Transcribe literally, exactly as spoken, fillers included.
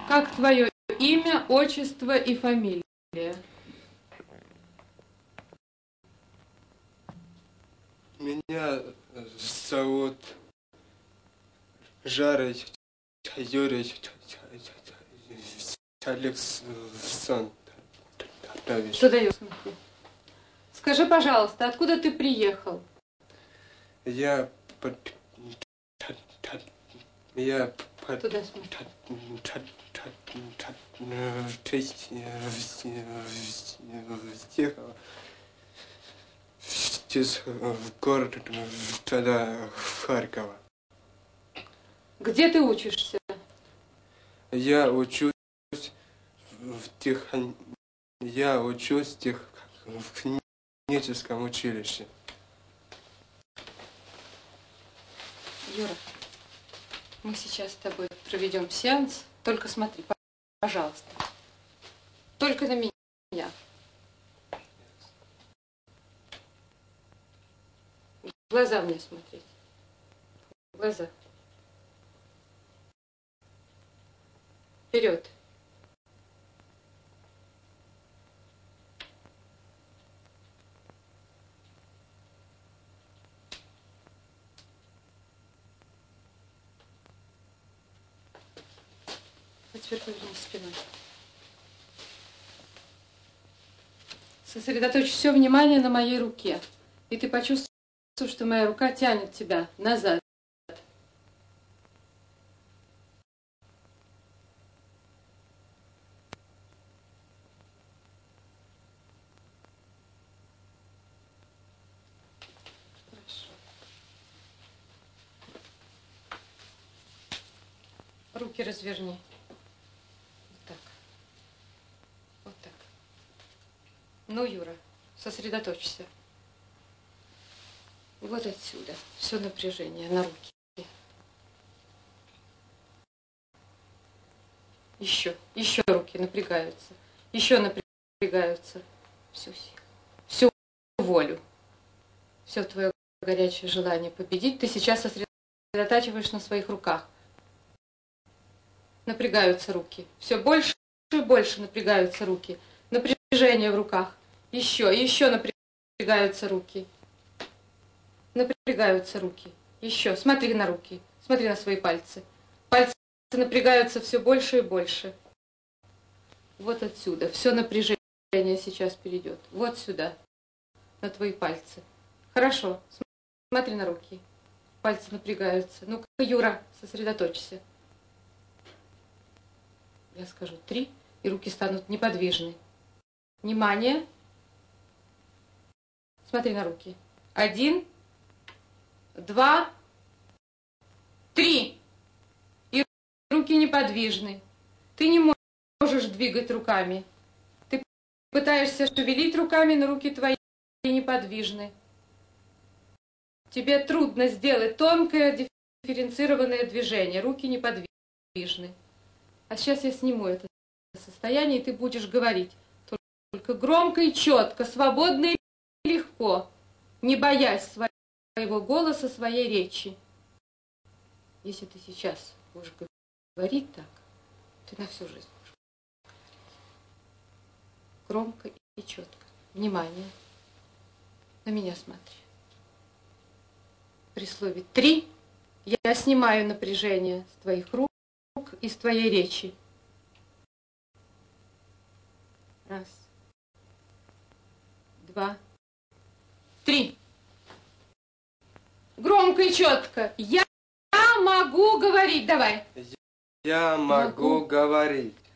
Как твое имя, отчество и фамилия? Меня зовут Жарыч Юрий Александрович. Что дает? Смотри. Скажи, пожалуйста, откуда ты приехал? Я... Я... Туда смотри. Из города тогда Харькова. Где ты учишься? Я учусь в тех... Я учусь в тех... в техническом училище. Юра, мы сейчас с тобой проведем сеанс. Только смотри, пожалуйста. Только на меня. В глаза мне смотреть. В глаза. Вперед. А теперь повернись спиной. Сосредоточь все внимание на моей руке. И ты почувствуешь, что моя рука тянет тебя назад. Хорошо. Руки разверни. Вот так. Вот так. Ну, Юра, сосредоточься. Вот отсюда. Все напряжение на руки. Еще. Еще руки напрягаются. Еще напрягаются. Всю силу. Всю волю. Все твое горячее желание победить. Ты сейчас сосредотачиваешь на своих руках. Напрягаются руки. Все больше и больше напрягаются руки. Напряжение в руках. Еще. Еще напрягаются руки. Напрягаются руки. Еще. Смотри на руки. Смотри на свои пальцы. Пальцы напрягаются все больше и больше. Вот отсюда. Все напряжение сейчас перейдет. Вот сюда. На твои пальцы. Хорошо. Смотри на руки. Пальцы напрягаются. Ну-ка, Юра, сосредоточься. Я скажу три, и руки станут неподвижны. Внимание. Смотри на руки. Один. Два, три. И руки неподвижны. Ты не можешь двигать руками. Ты пытаешься шевелить руками, но руки твои неподвижны. Тебе трудно сделать тонкое дифференцированное движение. Руки неподвижны. А сейчас я сниму это состояние, и ты будешь говорить. Только громко и четко, свободно и легко, не боясь своей своего голоса, своей речи. Если ты сейчас будешь говорить так, ты на всю жизнь будешь говорить. Громко и четко. Внимание. На меня смотри. При слове «три» я снимаю напряжение с твоих рук и с твоей речи. Раз. Два. Три. Громко и четко. Я могу говорить. Давай. Я могу, могу говорить.